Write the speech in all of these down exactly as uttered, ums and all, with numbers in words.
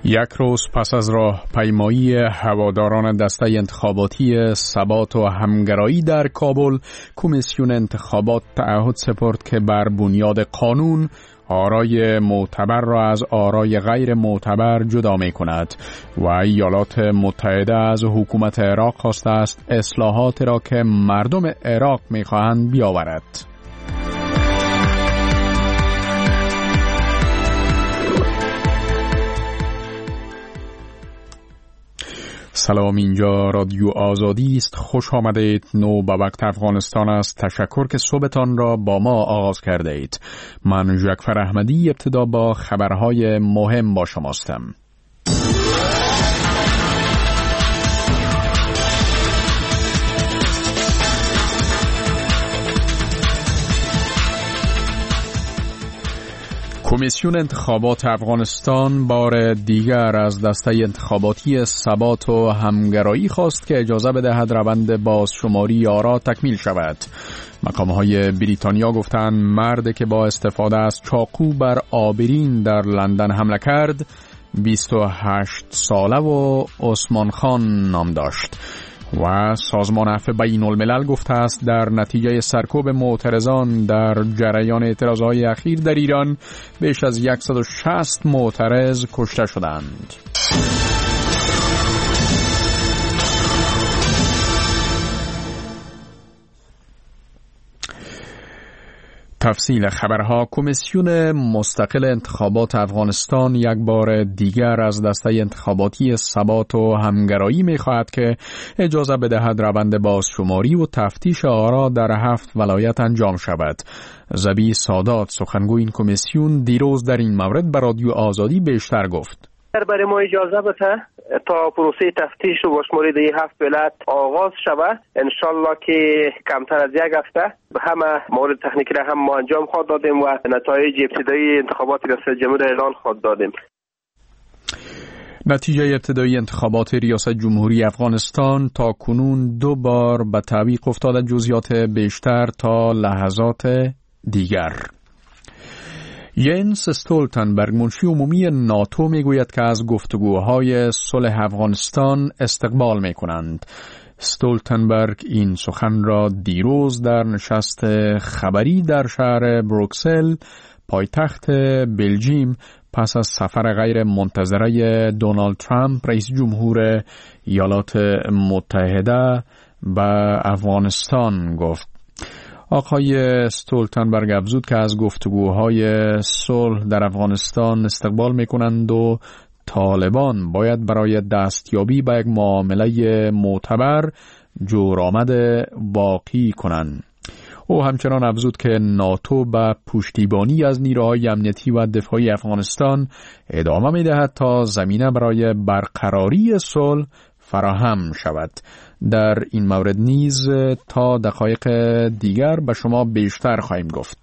یک روز پس از راهپیمایی هواداران دسته انتخاباتی ثبات و همگرایی در کابل، کمیسیون انتخابات تعهد سپرد که بر بنیاد قانون آرای معتبر را از آرای غیر معتبر جدا می کند و ایالات متحده از حکومت عراق خواسته است اصلاحات را که مردم عراق می خواهند بیاورد. سلام، اینجا رادیو آزادی است. خوش آمدید. نو به وقت افغانستان است. تشکر که صبحتان را با ما آغاز کرده اید. من ژکفر احمدی ابتدا با خبرهای مهم با شماستم. کمیسیون انتخابات افغانستان بار دیگر از دسته انتخاباتی ثبات و همگرایی خواست که اجازه بدهد روند بازشماری آرا تکمیل شود. مقام‌های بریتانیا گفتند مردی که با استفاده از چاقو بر آبرین در لندن حمله کرد بیست و هشت ساله و عثمان خان نام داشت. و سازمان عفو بین الملل گفته است در نتیجه سرکوب معترضان در جریان اعتراضهای اخیر در ایران بیش از صد و شصت معترض کشته شدند. تفصیل خبرها. کمیسیون مستقل انتخابات افغانستان یک بار دیگر از دسته انتخاباتی ثبات و همگرایی می‌خواهد که اجازه بدهد روند بازشماری و تفتیش آرا در هفت ولایت انجام شود. زبی سادات سخنگوی این کمیسیون دیروز در این مورد به رادیو آزادی بیشتر گفت. برای ما اجازه بده تا پروسه تفتیش و بازشماری در هفت ولایت آغاز شود. انشالله که کمتر از یک هفته همه مورد تکنیکی را هم ما انجام خواهد دادیم و نتایج ابتدایی انتخابات ریاست جمهوری اعلان خواهد دادیم. نتیجه ابتدایی انتخابات ریاست جمهوری افغانستان تا کنون دو بار به تعویق افتاده. جزئیات بیشتر تا لحظات دیگر. ینس استولتنبرگ منشی عمومی ناتو میگوید که از گفتگوهای صلح افغانستان استقبال میکنند. استولتنبرگ این سخن را دیروز در نشست خبری در شهر بروکسل پایتخت بلژیم پس از سفر غیر منتظره دونالد ترامپ رئیس جمهور ایالات متحده به افغانستان گفت. آقای استولتنبرگ افزود که از گفتگوهای صلح در افغانستان استقبال میکنند و طالبان باید برای دستیابی به یک معامله معتبر جورآمد واقعی کنند. او همچنان افزود که ناتو به پشتیبانی از نیروهای امنیتی و دفاعی افغانستان ادامه میدهد تا زمینه برای برقراری صلح فراهم شود. در این مورد نیز تا دقایق دیگر به شما بیشتر خواهیم گفت.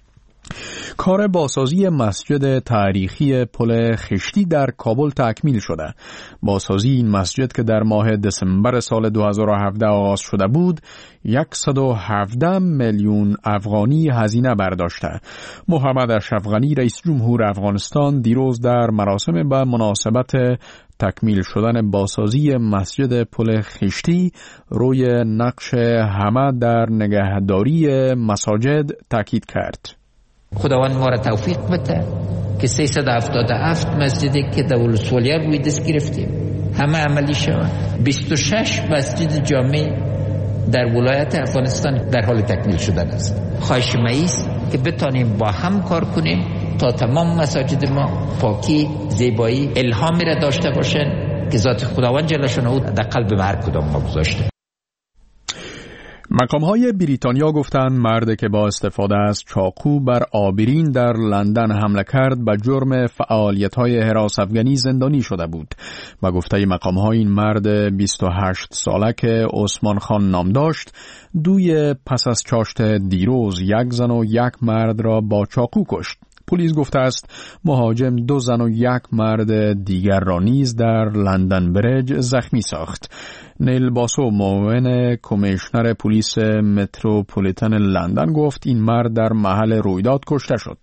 کار بازسازی مسجد تاریخی پل خشتی در کابل تکمیل شده. بازسازی این مسجد که در ماه دسامبر سال دو هزار و هفده آغاز شده بود، صد و هفده میلیون افغانی هزینه برداشته. محمد اشرف غنی رئیس جمهور افغانستان دیروز در مراسم به مناسبت تکمیل شدن بازسازی مسجد پل خشتی روی نقش همه در نگهداری مساجد تاکید کرد. خداوند ما را توفیق بده که سیصد و هفتاد و هفت مسجدی که در ولسوالیه روی دست گرفتیم همه عملی شود. بیست و شش مسجد جامع در ولایت افغانستان در حال تکمیل شدن است. خواهش ما است که بتانیم با هم کار کنیم تا تمام مساجد ما پاکی، زیبایی، الهامی را داشته باشند که ذات خداوند جل شانه در قلب هر کدام ما گذاشته. مقام‌های بریتانیا گفتند مردی که با استفاده از چاقو بر آبرین در لندن حمله کرد به جرم فعالیت‌های هراس افغانی زندانی شده بود. با گفته مقام‌ها این مرد بیست و هشت ساله که عثمان خان نام داشت، دوی پس از چاشت دیروز یک زن و یک مرد را با چاقو کشت. پلیس گفته است مهاجم دو زن و یک مرد دیگر را نیز در لندن بریج زخمی ساخت. نیل باسو معاون کمیشنر پلیس متروپولیتن لندن گفت این مرد در محل رویداد کشته شد.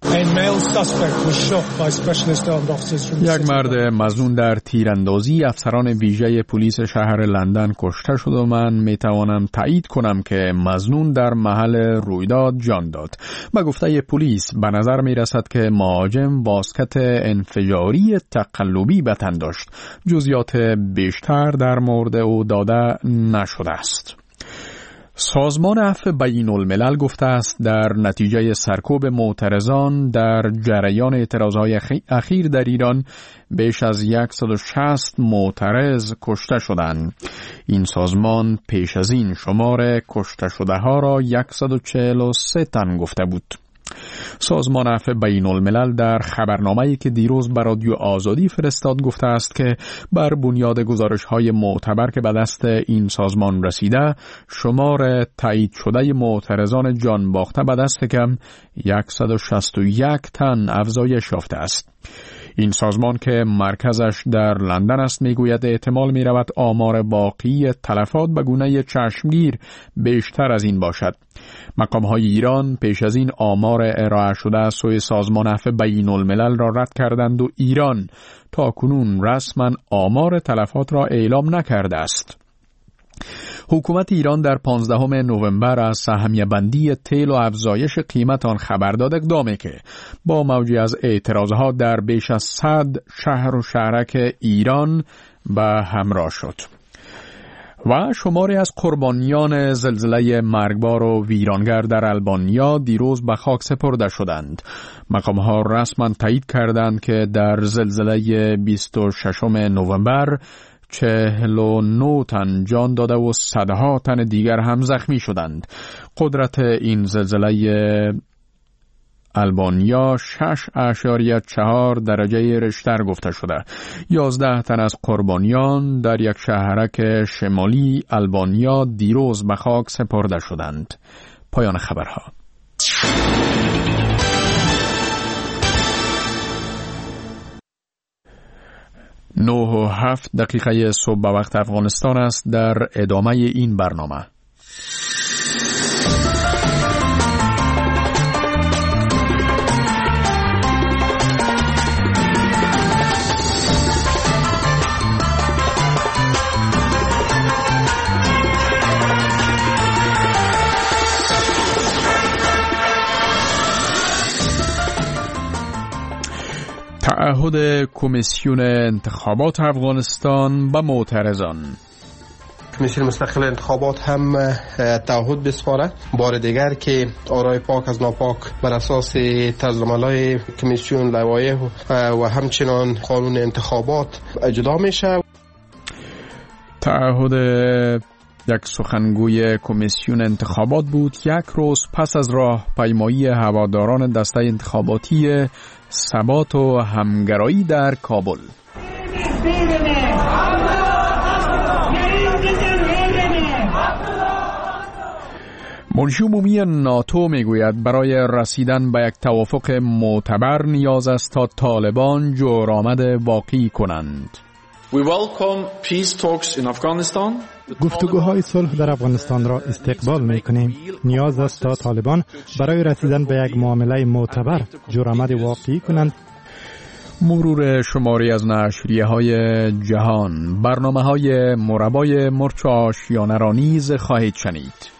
یک مرد مظنون در تیراندازی افسران ویژه پلیس شهر لندن کشته شد و من میتوانم تایید کنم که مظنون در محل رویداد جان داد. به گفته پلیس به نظر میرسد که مهاجم واسکت انفجاری تقلبی به تن داشت. جزئیات بیشتر در مورد او داده نشده است. سازمان عفو بین الملل گفته است در نتیجه سرکوب معترضان در جریان اعتراضهای اخیر در ایران بیش از صد و شصت معترض کشته شدند. این سازمان پیش از این شمار کشته شده ها را صد و چهل و سه تن گفته بود. سازمان عفو بین الملل در خبرنامه‌ای که دیروز به رادیو آزادی فرستاد گفته است که بر بنیاد گزارش‌های معتبر که به دست این سازمان رسیده، شمار تایید شده معترضان جان باخته به دست کم صد و شصت و یک تن افزایش یافته است. این سازمان که مرکزش در لندن است میگوید احتمال میرود آمار باقی تلفات به گونه چشمگیر بیشتر از این باشد. مقام‌های ایران پیش از این آمار ارائه شده از سوی سازمان عفو بین الملل را رد کردند و ایران تا کنون رسما آمار تلفات را اعلام نکرده است. حکومت ایران در پانزدهم نوامبر از سهمیه بندی تیل و افزایش قیمت آن خبر داد، اقدامی که با موجی از اعتراضها در بیش از صد شهر و شهرک ایران به همراه شد. و شماری از قربانیان زلزله مرگبار و ویرانگر در آلبانیا دیروز به خاک سپرده شدند. مقام‌ها رسما تایید کردند که در زلزله بیست و ششم نوامبر چهل و نه تن جان داده و صدها تن دیگر هم زخمی شدند. قدرت این زلزله آلبانیا شش اشاریه چهار درجه ریشتر گفته شده. یازده تن از قربانیان در یک شهرک شمالی آلبانیا دیروز به خاک سپرده شدند. پایان خبرها. نه و هفت دقیقه صبح به وقت افغانستان است. در ادامه این برنامه تعهد کمیسیون انتخابات افغانستان به معترضان. کمیسیون مستقل انتخابات هم تعهد بسپاره بار دیگر که آرای پاک از ناپاک بر اساس طرزالعمل‌های کمیسیون لوایح و همچنان قانون انتخابات اجرا میشه. تعهد یک سخنگوی کمیسیون انتخابات بود یک روز پس از راهپیمایی هواداران دسته انتخاباتی ثبات و همگرایی در کابل. منشی عمومی ناتو میگوید برای رسیدن به یک توافق معتبر نیاز است تا طالبان جرآمد واقعی کنند. We welcome peace talks in Afghanistan. گفتگوهای صلح در افغانستان را استقبال می‌کنیم. نیاز است تا طالبان برای رسیدن به یک معامله معتبر جرآمد واقعی کنند. مرور شماری از نشریه‌های جهان. برنامه‌های مربای مرچ آشیانه را نیز خواهید شنید.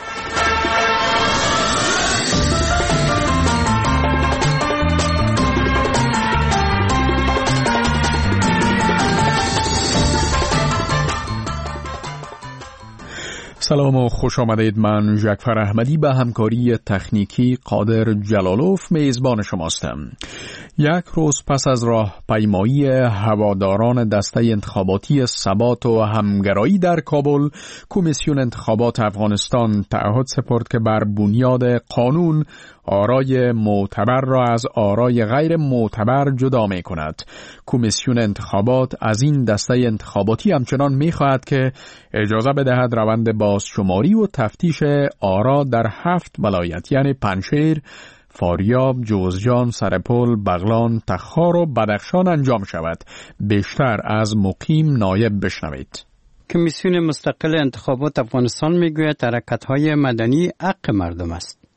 سلام و خوش آمدید. من جعفر احمدی به همکاری تکنیکی قادر جلالوف میزبان شماستم. یک روز پس از راهپیمایی هواداران دسته انتخاباتی ثبات و همگرایی در کابل، کمیسیون انتخابات افغانستان تعهد سپرد که بر بنیاد قانون آرای معتبر را از آرای غیر معتبر جدا می کند. کمیسیون انتخابات از این دسته انتخاباتی همچنان می خواهد که اجازه بدهد روند بازشماری و تفتیش آرا در هفت ولایت یعنی پنجشیر، فاریاب، جوزجان، سرپل، بغلان، تخار و بدخشان انجام شود. بیشتر از مقیم نایب بشنوید. کمیسیون مستقل انتخابات افغانستان میگوید حرکت‌های مدنی حق مردم است.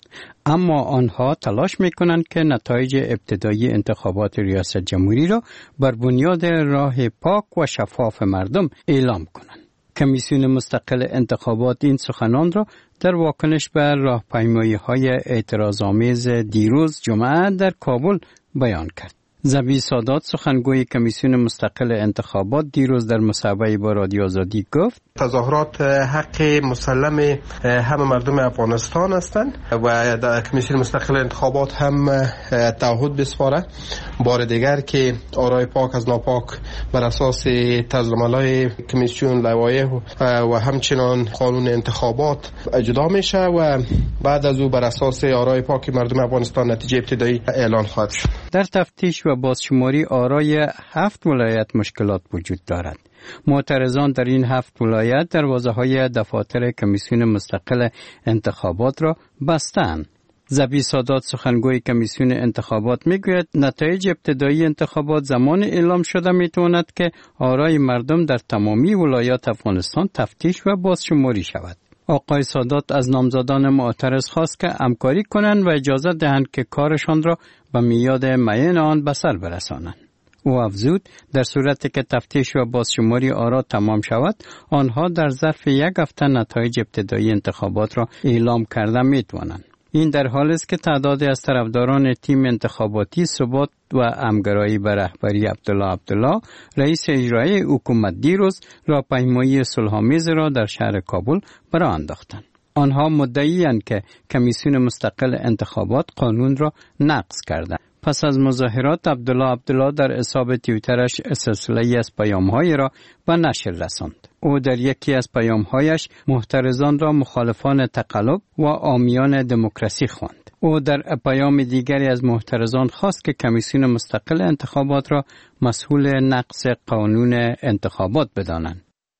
اما آنها تلاش میکنند که نتایج ابتدایی انتخابات ریاست جمهوری را بر بنیاد راه پاک و شفاف مردم اعلام کنند. کمیسیون مستقل انتخابات این سخنان را در واکنش به راهپیمایی‌های اعتراض‌آمیز دیروز جمعه در کابل بیان کرد. زبی سادات سخنگوی کمیسیون مستقل انتخابات دیروز در مصاحبه با رادیو آزادی گفت تظاهرات حق مسلم همه مردم افغانستان هستند و در کمیسیون مستقل انتخابات هم تعهد بسپاره بار دیگر که آرای پاک از ناپاک بر اساس طرزالعمل‌های کمیسیون لایحه و همچنان قانون انتخابات اجرا میشه و بعد از او بر اساس آرای پاک مردم افغانستان نتیجه ابتدایی اعلان خواهد شد. در تفتیش و بازشماری آرای هفت ولایت مشکلات وجود دارد. معترضان در این هفت ولایت دروازه‌های دفاتر کمیسیون مستقل انتخابات را بستند. زبی سادات سخنگوی کمیسیون انتخابات میگوید نتایج ابتدایی انتخابات زمان اعلام شده میتواند که آرای مردم در تمامی ولایات افغانستان تفتیش و بازشماری شود. آقای سادات از نامزدان معترض خواست که همکاری کنند و اجازه دهند که کارشان را به میعاد معین آن به سر برسانند. او افزود در صورتی که تفتیش و بازشماری آرا تمام شود آنها در ظرف یک هفته نتایج ابتدایی انتخابات را اعلام کرده میتوانند. این در حالی است که تعدادی از طرفداران تیم انتخاباتی ثبات و همگرایی به رهبری عبدالله عبدالله رئیس اجرایی حکومت دیروز راهپیمایی صلح‌آمیز را در شهر کابل برآ انداختند. آنها مدعی‌اند که کمیسیون مستقل انتخابات قانون را نقض کرده. پس از مظاهرات عبدالله عبدالله در حساب توییترش سلسله‌ای از پیام‌های را به نشر رساند. او در یکی از پیام‌هایش محترضان را مخالفان تقلب و عامیان دموکراسی خواند. او در پیام دیگری از محترضان خواست که کمیسیون مستقل انتخابات را مسئول نقض قانون انتخابات بدانند.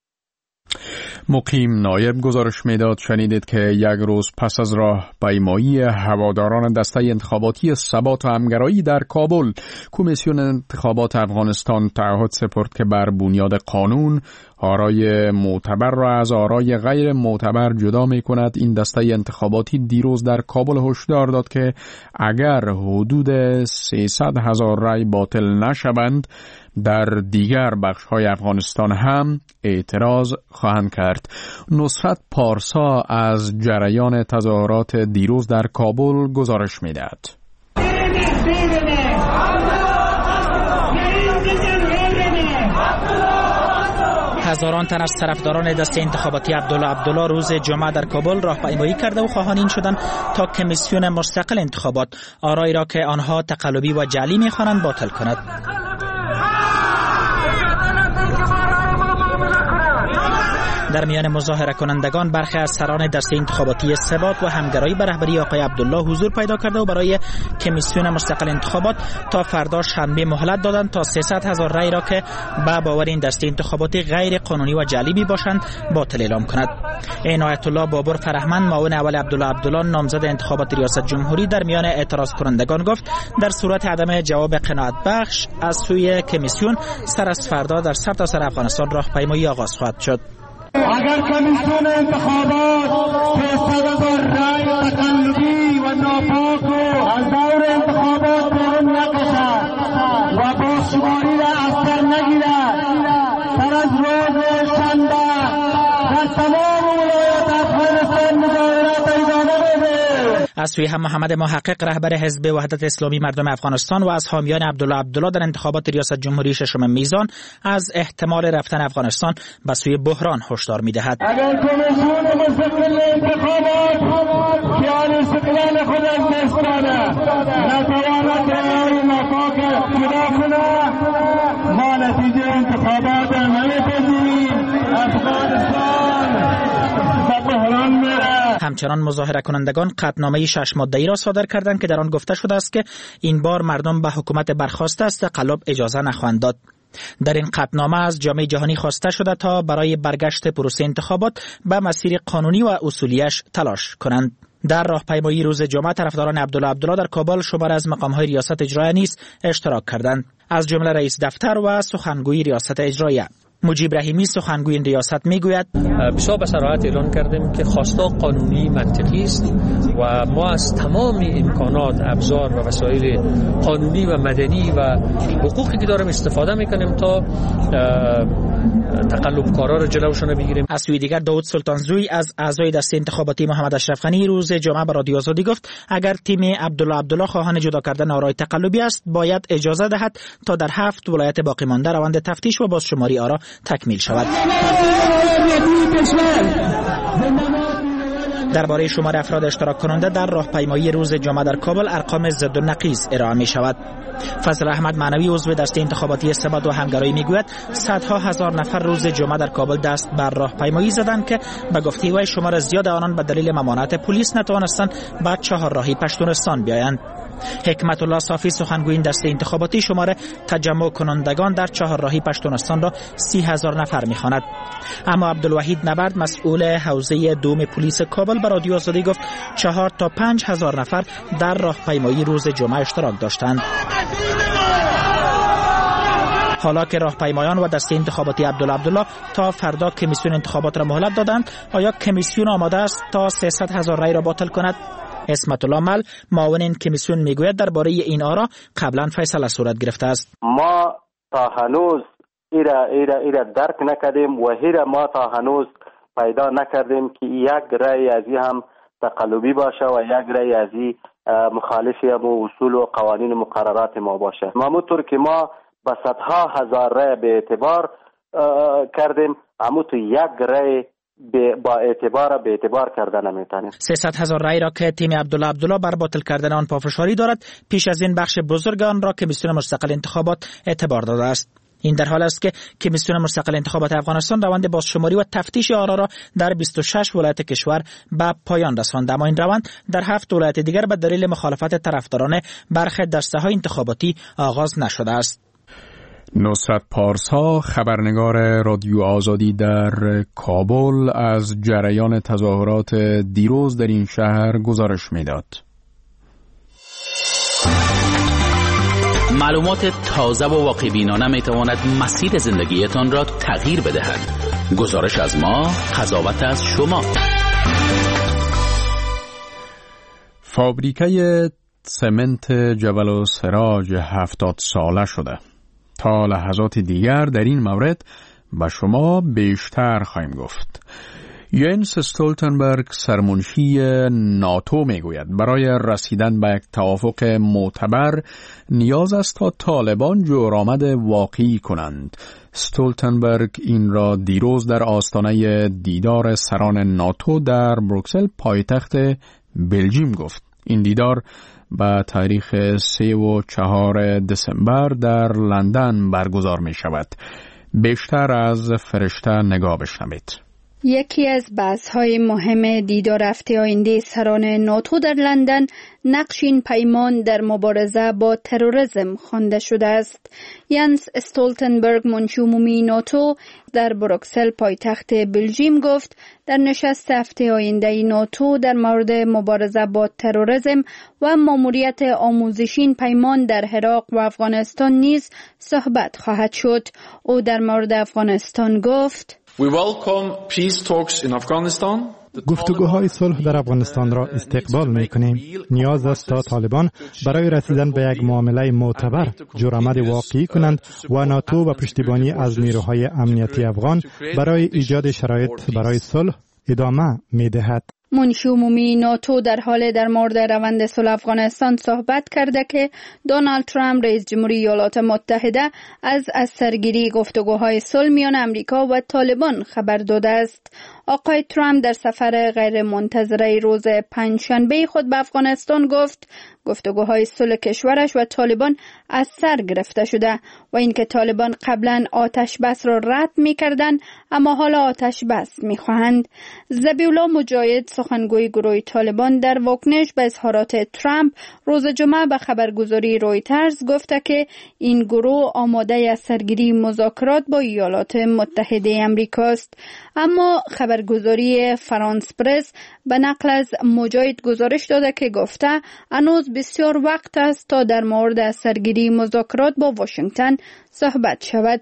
مقیم نایب گزارش میداد شنیدید که یک روز پس از راهپیمایی هواداران دسته انتخاباتی ثبات و همگرایی در کابل، کمیسیون انتخابات افغانستان تعهد سپرد که بر بنیاد قانون آرای معتبر را از آرای غیر معتبر جدا می کند. این دسته انتخاباتی دیروز در کابل هشدار داد که اگر حدود سیصد هزار رای باطل نشوند در دیگر بخش‌های افغانستان هم اعتراض خواهند کرد. نصرت پارسا از جریان تظاهرات دیروز در کابل گزارش می‌دهد. هزاران تن از طرفداران دسته انتخاباتی عبدالله عبدالله روز جمعه در کابل راهپیمایی کرده و خواهان این شدند تا کمیسیون مستقل انتخابات آرایی را که آنها تقلبی و جعلی می‌خوانند باطل کند. در میان مظاهره کنندگان برخی از سران دسته انتخاباتی ثبات و همگرایی به رهبری آقای عبدالله حضور پیدا کرده و برای کمیسیون مستقل انتخابات تا فردا شنبه مهلت دادند تا سیصد هزار رای را که به باور این دسته انتخاباتی غیر قانونی و جعلی می باشند باطل اعلام کند. عنایت الله بابر فرهمند معاون اول عبدالله عبدالله نامزد انتخابات ریاست جمهوری در میان اعتراض کنندگان گفت در صورت عدم جواب قناعت بخش از سوی کمیسیون سر از فردا در سرتاسر افغانستان راهپیمایی آغاز خواهد شد. اگر کمیسیون انتخابات سیصد هزار رای تقلبی و ناپاک و از دور انتخابات بیرون نکشد و بازشماری را از سر نگیرد، سر از روز شنبه در تمام ولایات افغانستان مظاهرات ادامه بده. از سوی هم محمد محقق رهبر حزب وحدت اسلامی مردم افغانستان و از حامیان عبدالله عبدالله در انتخابات ریاست جمهوری ششم میزان از احتمال رفتن افغانستان به سوی بحران هشدار می‌دهد. اگر کمیسیون مستقل انتخابات که آن استقلال خود از دست داده نتواند رای ناپاک جدا کند، ما نتیجه انتخابات نمی‌پذیریم. افغانستان به بحران می‌رود. همچنان مظاهره کنندگان قطعنامه شش ماده‌ای را صادر کردند که در آن گفته شده است که این بار مردم به حکومت برخاسته از تقلب اجازه نخواهند داد. در این قطعنامه از جامعه جهانی خواسته شده تا برای برگشت پروسه انتخابات به مسیر قانونی و اصولیش تلاش کنند. در راهپیمایی روز جمعه طرفداران عبدالله عبدالله در کابل شمار از مقام‌های ریاست اجرایی نیز اشتراک کردند، از جمله رئیس دفتر و سخنگوی ریاست اجرایی. مجیب رحیمی سخنگوی این ریاست میگوید بسیار به صراحت اعلان کردیم که خواستار قانونی منطقی است و ما از تمام امکانات، ابزار و وسایل قانونی و مدنی و حقوقی که داریم استفاده میکنیم تا تقلبکارا را جلوشون بگیریم. از سوی دیگر داود سلطانزوی از اعضای دسته انتخاباتی محمد اشرف غنی روز جمعه به رادیو آزادی گفت اگر تیم عبدالله عبدالله خواهان جدا کردن آرای تقلبی است باید اجازه دهد تا در هفت ولایت باقی مانده روند تفتیش و بازشماری آرا تکمیل شود. درباره شمار افراد اشتراک کننده در راهپیمایی روز جمعه در کابل ارقام ضد و نقیض ارائه می شود. فضل احمد معنوی عضو دسته انتخاباتی ثبات و همگرایی میگوید صدها هزار نفر روز جمعه در کابل دست بر راهپیمایی زدند که به گفته او شمار زیاد آنان به دلیل ممانعت پلیس نتوانستند به چهارراهی پشتونستان بیایند. حکمت الله صافی سخنگوی دسته انتخاباتی شمار تجمع کنندگان در چهارراهی پشتونستان را سی هزار نفر می‌خواند. اما عبدالوحید نبرد مسئول حوزه دوم پلیس کابل به رادیو آزادی گفت چهار تا پنج هزار نفر در راهپیمایی روز جمعه اشتراک داشتند. حالا که راهپیمایان و دسته انتخاباتی عبدالله عبدالله تا فردا کمیسیون انتخابات را مهلت دادند، آیا کمیسیون آماده است تا سیصد هزار رای را باطل کند؟ اسمت الله مل معاون این کمیسیون میگوید درباره این آرا قبلا فیصله صورت گرفته است. ما تا هنوز ایرا ایرا ایرا درک نکردیم و هیرا ما تا هنوز پیدا نکردیم که یک رای ازی هم تقلبی باشه و یک رای ازی مخالفی هم اصول و قوانین مقررات ما باشه. همونطور که ما به صدها هزار رای به اعتبار کردیم، اما تو یک رای با اعتبار به اعتبار کردن نمیتونیم. سیصد هزار رای را که تیم عبدالله عبدالله بر باطل کردن آن پافشاری دارد، پیش از این بخش بزرگ آن را کمیسیون مستقل انتخابات اعتبار داده است. این در حال است که کمیسیون مستقل انتخابات افغانستان روند بازشماری و تفتیش آرا را در بیست و شش ولایت کشور به پایان رساند، اما این روند در هفت ولایت دیگر به دلیل مخالفت طرفداران برخی دسته‌های انتخاباتی آغاز نشده است. نصرت پارسا خبرنگار رادیو آزادی در کابل از جریان تظاهرات دیروز در این شهر گزارش میداد. معلومات تازه و واقع بینانه می تواند مسیر زندگیتان را تغییر بدهد. گزارش از ما، قضاوت از شما. فابریکه سمنت جبل السراج هفتاد ساله شده. تا لحظات دیگر در این مورد به شما بیشتر خواهیم گفت. ینس استولتنبرگ سرمنشی ناتو میگوید برای رسیدن به یک توافق معتبر نیاز است تا طالبان جرآمد واقعی کنند. استولتنبرگ این را دیروز در آستانه دیدار سران ناتو در بروکسل پایتخت بلژیم گفت. این دیدار به تاریخ سه و چهار دسامبر در لندن برگزار می شود. بیشتر از فرشته نگاه بشنوید. یکی از بحث‌های مهم دیدار هفته آینده سران ناتو در لندن نقش این پیمان در مبارزه با تروریسم خوانده شده است. ینس استولتنبرگ منشی عمومی ناتو در بروکسل پایتخت بلژیم گفت در نشست هفته آینده ناتو در مورد مبارزه با تروریسم و ماموریت آموزشی این پیمان در عراق و افغانستان نیز صحبت خواهد شد. او در مورد افغانستان گفت We welcome peace talks in Afghanistan. گفتگوهای صلح در افغانستان را استقبال می‌کنیم. نیاز است تا طالبان برای رسیدن به یک معامله معتبر جرآمد واقعی کنند و ناتو و پشتیبانی از نیروهای امنیتی افغان برای ایجاد شرایط برای صلح ادامه می‌دهد. منشی عمومی ناتو در حال در مورد روند صلح افغانستان صحبت کرده که دونالد ترامپ رئیس جمهوری ایالات متحده از از سرگیری گفتگوهای صلح میان امریکا و طالبان خبر داده است. آقای ترامپ در سفر غیر منتظره روز پنجشنبه خود به افغانستان گفت گفتگوهای صلح کشورش و طالبان از سر گرفته شده و اینکه طالبان قبلا آتش بس را رد می‌کردند اما حالا آتش بس می‌خواهند. ذبیح‌الله مجاهد سخنگوی گروه طالبان در واکنش به اظهارات ترامپ روز جمعه به خبرگزاری رویترز گفته که این گروه آماده از سرگیری مذاکرات با ایالات متحده آمریکا است. اما خبرگزاری فرانس پرس به نقل از مجاهد گزارش داده که گفته هنوز بسیار وقت است تا در مورد سرگیری مذاکرات با واشنگتن صحبت شود.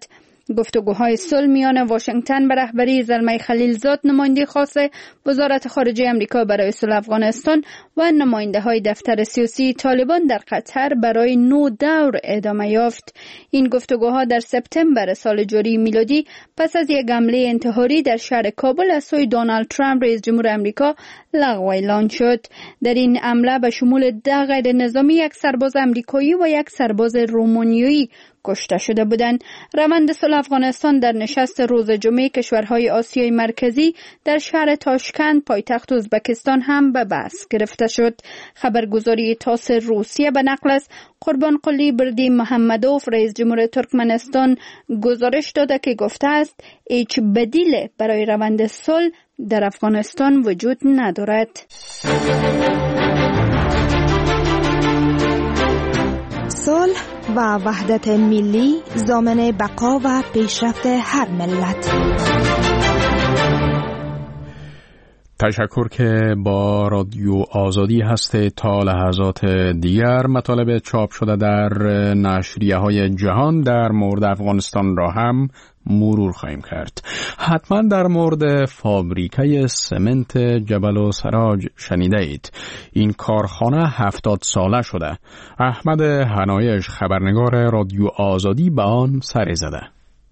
گفتگوهای صلح میان واشنگتن به رهبری زلمه خلیلزاد نماینده خاص وزارت خارجه آمریکا برای صلح افغانستان و نماینده های دفتر سیاسی طالبان در قطر برای نو دور ادامه یافت. این گفتگوها در سپتامبر سال جاری میلادی پس از یک حمله انتحاری در شهر کابل از سوی دونالد ترامپ رئیس جمهور آمریکا لغو اعلان شد. در این حمله به شمول ده غیر نظامی، یک سرباز آمریکایی و یک سرباز رومانیایی کشته شده بودند. روند صلح افغانستان در نشست روز جمعه کشورهای آسیای مرکزی در شهر تاشکند پایتخت ازبکستان هم به بحث گرفته شد. خبرگزاری تاس روسیه به نقل از قربان قلی بردی محمدوف رئیس جمهور ترکمنستان گزارش داده که گفته است هیچ بدیل برای روند صلح در افغانستان وجود ندارد. صلح و وحدت ملی ضامن بقا و پیشرفت هر ملت. تشکر که با رادیو آزادی هسته. تا لحظات دیگر مطالب چاپ شده در نشریه های جهان در مورد افغانستان را هم مرور خواهیم کرد. حتما در مورد فابریکه سمنت جبل السراج شنیده اید. این کارخانه هفتاد ساله شده. احمد حنایش خبرنگار رادیو آزادی به آن سر زده.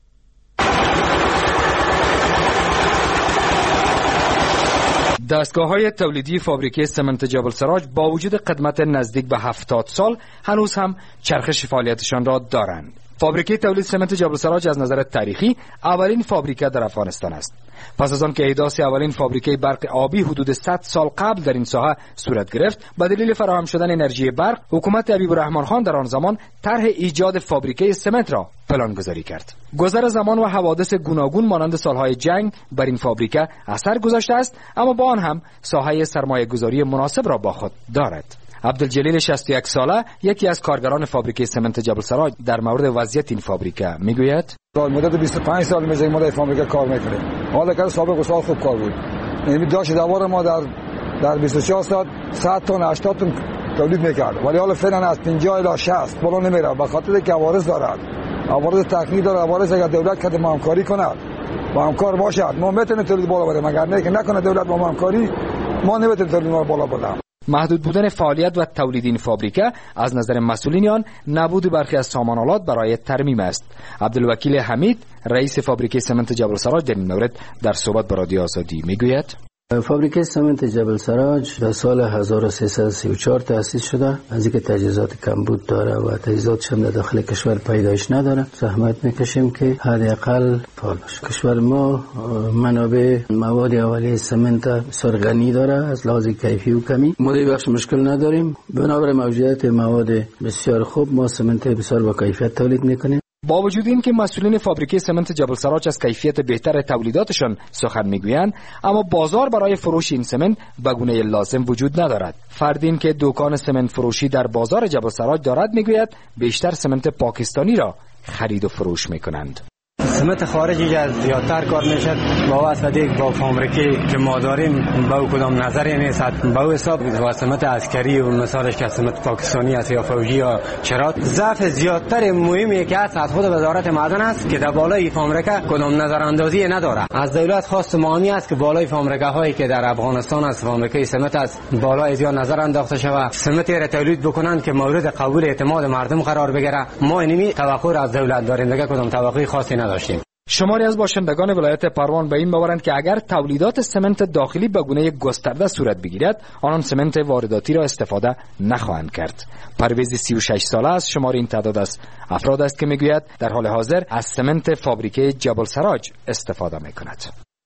دستگاه‌های تولیدی فابریکه سمنت جبل السراج با وجود قدمت نزدیک به هفتاد سال هنوز هم چرخش فعالیتشان را دارند. فابریکه تولید سمنت جبل السراج از نظر تاریخی اولین فابریکه در افغانستان است. پس از آن که احداث اولین فابریکه برق آبی حدود صد سال قبل در این ساحه صورت گرفت، به دلیل فراهم شدن انرژی برق، حکومت حبیب الرحمن خان در آن زمان طرح ایجاد فابریکه سمنت را پلانگذاری کرد. گذر زمان و حوادث گوناگون مانند سالهای جنگ بر این فابریکه اثر گذاشته است، اما با آن هم ساحه سرمایه‌گذاری مناسب را با خود دارد. عبدالجلیل شصت و یک ساله یکی از کارگران فابریکه سمنت جبل السراج در مورد وضعیت این فابریکه میگوید: مدت بیست و پنج سال میشه ما در فابریکه کار میکنیم. حالا که سابق سال خوب کار بود. یعنی داشت دوار ما در در بیست و چهار ساعت صد تن هشتاد تن تولید میکرد، ولی حالا فعلا از پنجاه الی شصت بالا نمیره به خاطر اینکه عوارض دارد. عوارض تکنیک داره. عوارض اگر دولت کد ما همکاری کند، با همکار باشد، ما میتونیم تولید بالا بریم. اگر نه که نکنه دولت با ما همکاری، ما نمیتونیم تولید ما بالا بریم. محدود بودن فعالیت و تولید این فابریکه از نظر مسئولین آن نبود برخی از سامان‌آلات برای ترمیم است. عبدالوکیل حمید رئیس فابریکه سمنت جبل السراج در این مورد در صحبت با رادیو آزادی میگوید: فابریکه سمنت جبل السراج در سال هزار و سیصد و سی و چهار تأسیس شده. از اینکه تجهیزات کمبود داره و تجهیزاتش هم در داخل کشور پیدایش نداره، زحمت میکشیم که حداقل فعال باشه. کشور ما منابع مواد اولیه سمنت بسیار غنی داره از لحاظ کیفی و کمی. ما در بخش مشکل نداریم. بنابر موجودیت مواد بسیار خوب ما سمنت بسیار با کیفیت تولید میکنیم. با وجود این که مسئولین فابریکه سمنت جبل السراج از کیفیت بهتر تولیداتشان سخن میگویند، اما بازار برای فروش این سمنت به گونه لازم وجود ندارد. فردین که دکان سمنت فروشی در بازار جبل السراج دارد میگوید بیشتر سمنت پاکستانی را خرید و فروش میکنند. سمت خارجی از زیادتر کار میشد با واسطه با فابریکه که ما داریم با کدام نظری نیست. با حساب و سمت عسکری و مثالش که سمت پاکستانی است یا فوجی یا چرات، ضعف زیادتر مهمی که از خود وزارت معدن است که در بالای فابریکه کدام نظر اندازی نداره. از دولت خواست مانی است که بالای فابریکه هایی که در افغانستان است فابریکه سمت است بالای زیاد نظر انداخته شود، سمت را تولید بکنند که مورد قبول اعتماد مردم قرار بگیره. ما اینمی توقع از دولت داریم، دیگه کدام توقعی خاصی نداشتیم. شماری از باشندگان ولایت پروان به این باورند که اگر تولیدات سمنت داخلی به گونه گسترده صورت بگیرد، آنان سمنت وارداتی را استفاده نخواهند کرد. پرویز سی و شش ساله است. شمار این تعداد از افراد است که میگوید در حال حاضر از سمنت فابریکه جبل السراج استفاده میکند.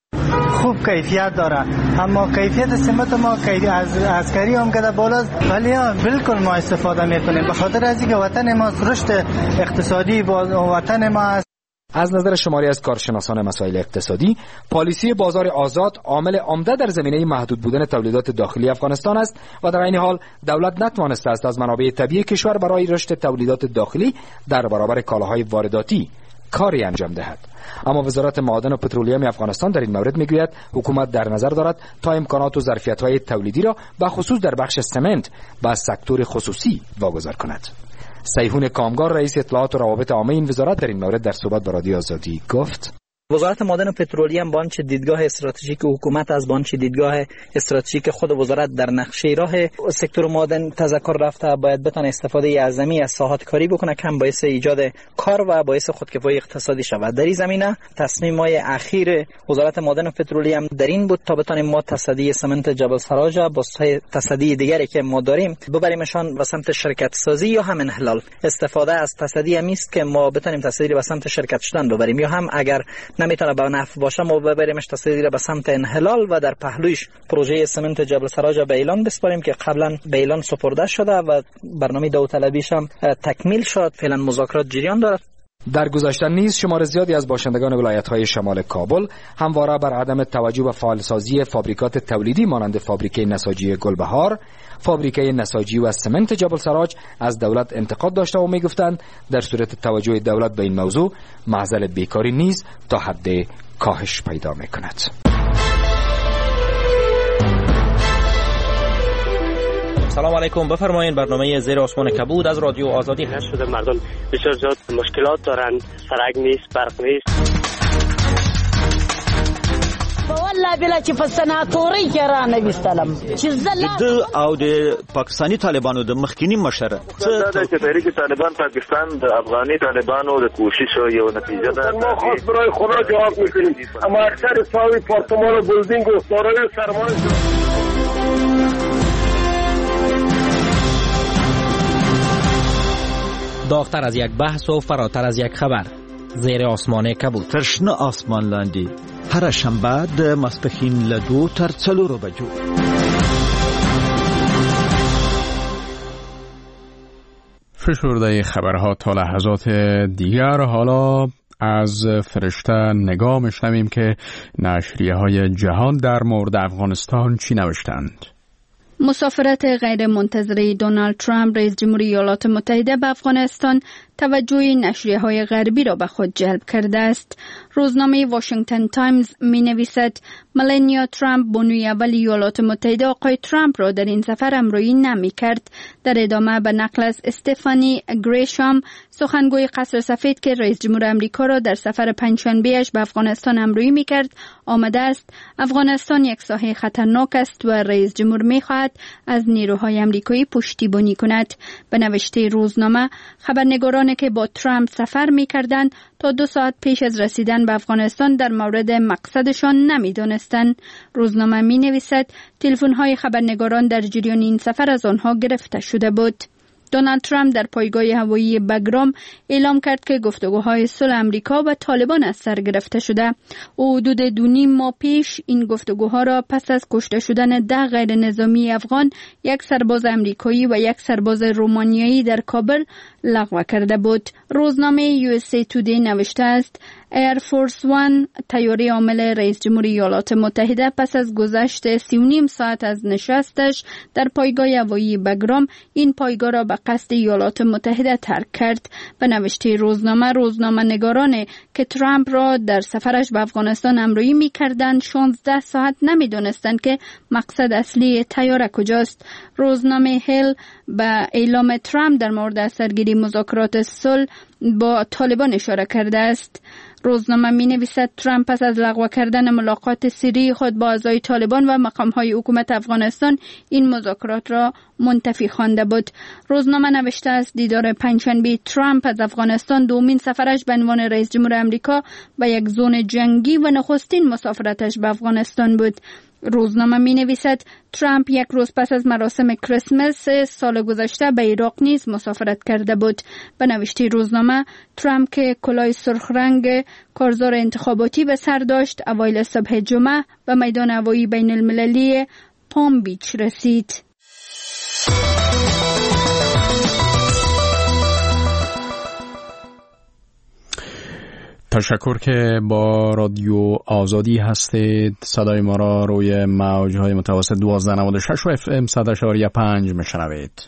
خوب کیفیت داره، اما کیفیت سمت ما از عسکری هم که بالاست، ولی بالکل ما استفاده میکنیم به خاطر از اینکه وطن ما رشد اقتصادی با وطن ما است. از نظر شماری از کارشناسان مسائل اقتصادی، پالیسی بازار آزاد عامل عمده در زمینه محدود بودن تولیدات داخلی افغانستان است و در این حال دولت نتوانسته است از منابع طبیعی کشور برای رشد تولیدات داخلی در برابر کالاهای وارداتی کاری انجام دهد. اما وزارت معادن و پترولیوم افغانستان در این مورد میگوید حکومت در نظر دارد تا امکانات و ظرفیت‌های تولیدی را به خصوص در بخش سمنت به سکتور خصوصی واگذار کند. سیهون کامگار رئیس اطلاعات و روابط عامه این وزارت در این مورد در صحبت با رادیو آزادی گفت: وزارت معدن و پترولی هم بانچ دیدگاه استراتژیک حکومت از بانچ دیدگاه استراتژیک خود وزارت در نقشه راه سکتور معدن تذکر رفته باید بتونه استفاده اعظمی از ساحات کاری بکنه که هم باعث ایجاد کار و باعث خودکفایی اقتصادی شود. در این زمینه تصمیم های اخیر وزارت معدن و پترولی هم در این بود تا بتونیم ما تصدی سمنت جبل سراج با تصدی دیگری که ما داریم ببریمشان به سمت شرکت سازی یا هم انحلال. استفاده از تصدی هم است که ما بتونیم تصدی به سمت شرکت شدن ببریم، یا هم اگر نمیتونه به نفع باشه ما ببریمش تصدی را به سمت انحلال و در پهلویش پروژه سمنت جبل سراج به اعلان بسپاریم که قبلا به اعلان سپرده شده و برنامه داوطلبیش هم تکمیل شد. فعلا مذاکرات جریان دارد. در گذشته نیز شمار زیادی از باشندگان ولایت‌های شمال کابل همواره بر عدم توجه به فعالسازی فابریکات تولیدی مانند فابریکه نساجی گلبهار، فابریکه نساجی و سمنت جبل سراج از دولت انتقاد داشته و می‌گفتند در صورت توجه دولت به این موضوع معضل بیکاری نیز تا حد کاهش پیدا می‌کند. سلام علیکم، بفرمایید. برنامه زیر آسمان کبود از رادیو آزادی هست. شده مردم بسیار زیاد مشکلات دارند، سرک نیست، برق نیست. والله بلا چې په سناتوري کې را نه وستلم چې زله د او د پاکستاني طالبانو د مخکینی مشره دا چې تحریک طالبان پاکستان د افغاني طالبانو د کوشش یو نتیجه ده. ما خاص برای خدا جواب میکنیم، اما اکثر ساوی پارتمان و بلدینگ و سارای سرمایه داغتر از یک بحث و فراتر از یک خبر. زیر آسمان کبود. ترشنه آسمان لاندی هر شنبه د ماسپښین له دو تر څلورو بجو. فشرده خبرها تا لحظات دیگر. حالا از فرشته نگاه می‌شنویم که نشریه های جهان در مورد افغانستان چی نوشتند. مسافرت غیر منتظره دونالد ترامپ رئیس جمهوری ایالات متحده به افغانستان توجه نشریه‌های غربی را به خود جلب کرده است. روزنامه واشنگتن تایمز می‌نویسد ملانیا ترامپ بانوی اول ایالات متحده آقای ترامپ را در این سفر همراهی نمی‌کرد. در ادامه به نقل از استفانی گریشام سخنگوی قصر سفید که رئیس جمهور آمریکا را در سفر پنجشنبه‌اش به افغانستان همراهی می‌کرد آمده است افغانستان یک ساحه خطرناک است و رئیس جمهور می‌خواهد از نیروهای آمریکایی پشتیبانی کند. به نوشته روزنامه خبرنگاران که با ترامپ سفر می‌کردند تا دو ساعت پیش از رسیدن به افغانستان در مورد مقصدشان نمی‌دانستند. روزنامه می‌نویسد تلفن‌های خبرنگاران در جریان این سفر از آنها گرفته شده بود. دونالد ترامپ در پایگاه هوایی بگرام اعلام کرد که گفتگوهای صلح آمریکا و طالبان از سر گرفته شده. او حدود دو نیم ماه پیش این گفتگوها را پس از کشته شدن ده غیر نظامی افغان، یک سرباز آمریکایی و یک سرباز رومانیایی در کابل لغو کرده بود. روزنامه یو اس ای تودی نوشته است ایر فورس وان طیاره حامل رئیس جمهوری ایالات متحده پس از گذشت سی و نیم ساعت از نشستش در پایگاه هوایی بگرام این پایگاه را به قصد ایالات متحده ترک کرد. به نوشته روزنامه روزنامه نگاران که ترامپ را در سفرش به افغانستان همراهی می‌کردند شانزده ساعت نمی‌دانستند که مقصد اصلی طیاره کجاست. روزنامه هیل به اعلام ترامپ در مورد اثرگیری مذاکرات صلح با طالبان اشاره کرده است. روزنامه می نویسد ترامپ پس از لغو کردن ملاقات سری خود با اعضای طالبان و مقام‌های حکومت افغانستان این مذاکرات را منتفی خوانده بود. روزنامه نوشته است دیدار پنجشنبه ترامپ از افغانستان دومین سفرش به عنوان رئیس جمهور آمریکا به یک زون جنگی و نخستین مسافرتش به افغانستان بود. روزنامه می نویسد ترامپ یک روز پس از مراسم کریسمس سال گذشته به عراق نیز مسافرت کرده بود. به نوشته روزنامه ترامپ که کلاه سرخ رنگ کارزار انتخاباتی به سر داشت اوایل صبح جمعه به میدان هوایی بین المللی پام بیچ رسید. تشکر که با رادیو آزادی هستید. صدای ما را روی موج‌های متوسط دوازده نود و شش و اف ام صد و شش و پنج میشنوید.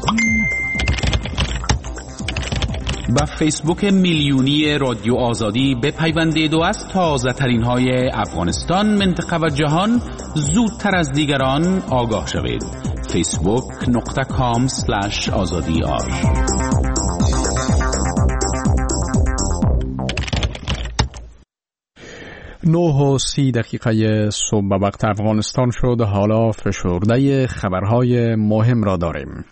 با فیسبوک میلیونی رادیو آزادی بپیوندید و از تازه ترین های افغانستان، منطقه و جهان زودتر از دیگران آگاه شوید. فیسبوک نقطه کام سلش آزادی آر نه و سی دقیقه صبح به وقت افغانستان شد. حالا فشرده خبرهای مهم را داریم.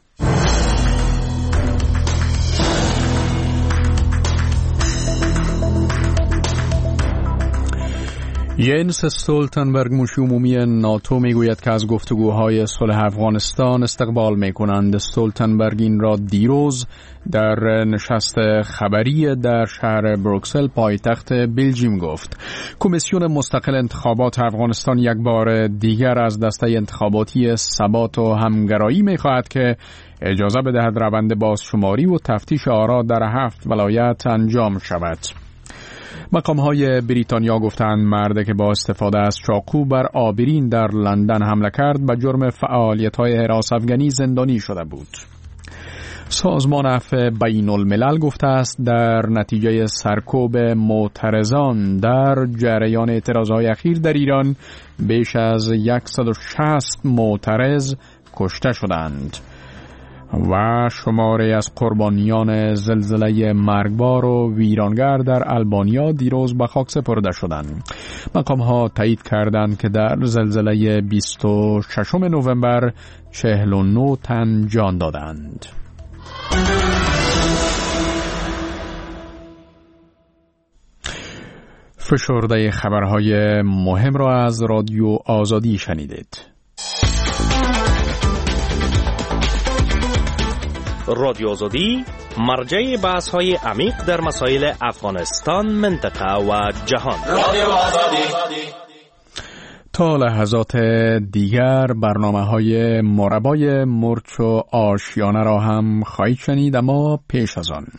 ینس استولتنبرگ مشیر عمومی ناتو میگوید که از گفتگوهای صلح افغانستان استقبال میکنند. استولتنبرگ این را دیروز در نشست خبری در شهر بروکسل پایتخت بلژیم گفت. کمیسیون مستقل انتخابات افغانستان یک بار دیگر از دسته انتخاباتی ثبات و همگرایی میخواهد که اجازه بدهد روند بازشماری و تفتیش آرا در هفت ولایت انجام شود. مقام‌های بریتانیا گفتند مردی که با استفاده از چاقو بر آبرین در لندن حمله کرد به جرم فعالیت‌های هراس افغانی زندانی شده بود. سازمان عفو بین الملل گفته است در نتیجه سرکوب معترضان در جریان اعتراضهای اخیر در ایران بیش از صد و شصت معترض کشته شدند و شماره از قربانیان زلزله مرگبار و ویرانگر در آلبانیا دیروز به خاک سپرده شدند. مقام‌ها تایید کردند که در زلزله بیست و ششم نوامبر چهل و نه تن جان دادند. فشرده خبرهای مهم را از رادیو آزادی شنیدید. رادیو آزادی مرجع بحث های عمیق در مسائل افغانستان، منطقه و جهان. رادیو آزادی. تا لحظات دیگر برنامه های مربای مرچ و آشیانه را هم خواهید شنید، اما پیش از آن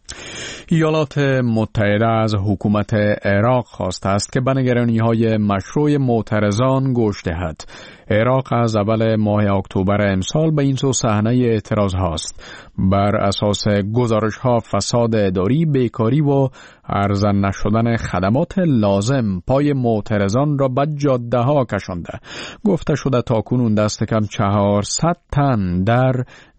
ایالات متحده از حکومت عراق خواسته است که به نگرانی‌های مشروع معترضان گوش دهد. عراق از اول ماه اکتبر امسال به این سو صحنه اعتراض هاست. بر اساس گزارش ها فساد اداری، بیکاری و ارزان نشدن خدمات لازم پای معترضان را به جاده ها کشانده. گفته شده تاکنون دست کم چهارصد تن در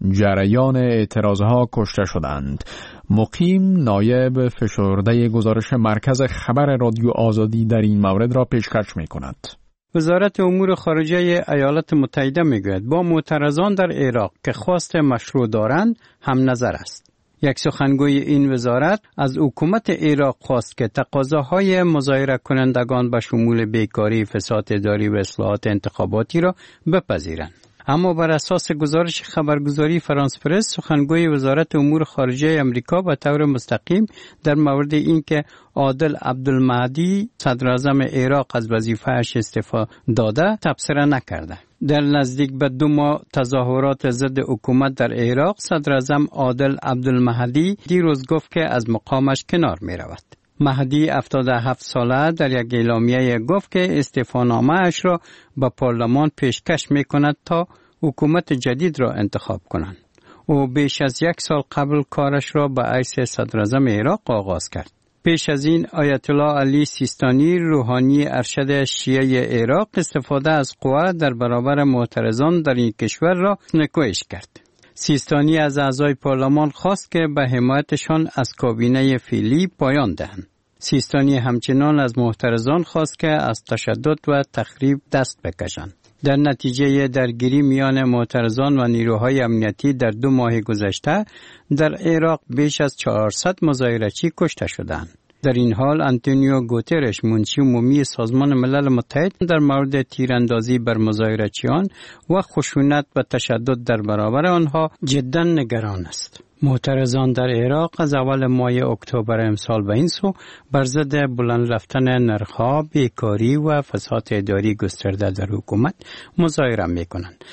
جریان اعتراض ها کشته شدند. مقیم نایب فشرده گزارش مرکز خبر رادیو آزادی در این مورد را پیشکش می کند. وزارت امور خارجه ایالات متحده میگوید با معترضان در عراق که خواست مشروع دارند هم نظر است. یک سخنگوی این وزارت از حکومت عراق خواست که تقاضاهای مظاهره کنندگان به شمول بیکاری، فساد اداری و اصلاحات انتخاباتی را بپذیرند. اما بر اساس گزارش خبرگزاری فرانس پرس، سخنگوی وزارت امور خارجه امریکا به طور مستقیم در مورد اینکه عادل عبدالمهدی صدر اعظم عراق از وظیفه‌اش استعفا داده تبصره نکرده. در نزدیک به دو ماه تظاهرات ضد حکومت در عراق، صدر اعظم عادل عبدالمهدی دیروز گفت که از مقامش کنار می رود. مهدی هفتاد و هفت ساله در یک اعلامیه گفت که استعفانامه اش را به پارلمان پیشکش می کند تا حکومت جدید را انتخاب کنند. او بیش از یک سال قبل کارش را به حیث صدر اعظم عراق آغاز کرد. پیش از این آیت الله علی سیستانی، روحانی ارشد شیعه عراق، استفاده از قوه در برابر معترضان در این کشور را نکوهش کرد. سیستانی از اعضای پارلمان خواست که به حمایتشان از کابینه فعلی پایان دهند. سیستانی همچنان از معترضان خواست که از تشدد و تخریب دست بکشند. در نتیجه درگیری میان معترضان و نیروهای امنیتی در دو ماه گذشته در عراق بیش از چهارصد مظاهره‌چی کشته شدند. در این حال آنتونیو گوترش، منشی عمومی سازمان ملل متحد، در مورد تیراندازی بر مظاهره‌چیان و خشونت و تشدد در برابر آنها جدا نگران است. معترضان در عراق از اول ماه اکتبر امسال به این سو بر ضد بلند رفتن نرخ‌ها، بیکاری و فساد اداری گسترده در حکومت مظاهره می‌کنند.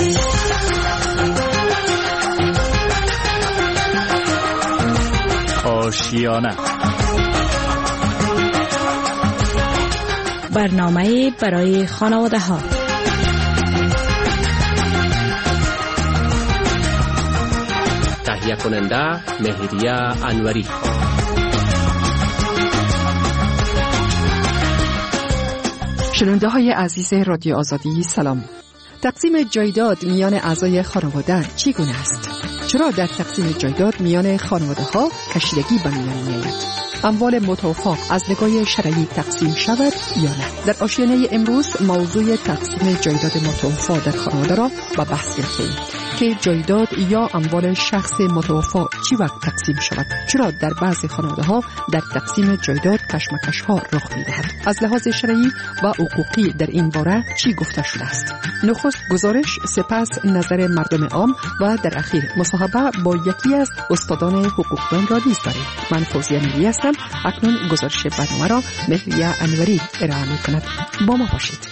آشیانه برنامه برای خانواده ها. تهیه کننده مهریه انوری. شنونده های عزیز رادیو آزادی سلام. تقسیم جایداد میان اعضای خانواده چگونه است؟ چرا در تقسیم جایداد میان خانواده ها کشیدگی به میان میآید؟ اموال متوفا از نگاه شرعی تقسیم شود یا نه؟ در آشیانه امروز موضوع تقسیم جایداد متوفا در خانواده را به بحث گرفتیم که جایداد یا اموال شخص متوفا چی وقت تقسیم شود. چرا در بعضی خانواده ها در تقسیم جایداد کشمکش ها رخ می دهد؟ از لحاظ شرعی و حقوقی در این باره چی گفته شده است؟ نخست گزارش، سپس نظر مردم عام و در اخیر مصاحبه با یکی از استادان حقوقدان را نیز داریم. من فوزیه میری هستم. اکنون گزارش برنامه را مهریه انوری ارائه می کند. با ما باشید.